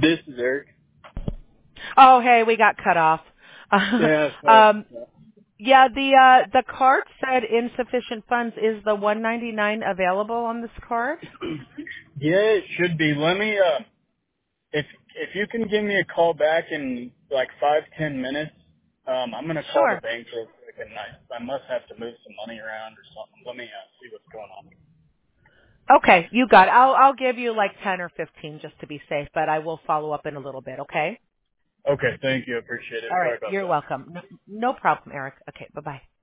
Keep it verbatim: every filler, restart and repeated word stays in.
This is Eric. Oh, hey, we got cut off. Yeah. um, yeah, the uh, the card said insufficient funds. Is the one ninety-nine available on this card? Yeah, it should be. Let me. Uh, if if you can give me a call back in like five ten minutes, um, I'm gonna call the Sure. bank real quick, and I I must have to move some money around or something. Let me uh, see what's going on. Okay, you got it. I'll I'll give you like ten or fifteen just to be safe, but I will follow up in a little bit. Okay. Okay, thank you. I appreciate it. All right. Sorry about You're that. welcome. No, no problem, Eric. Okay. Bye bye.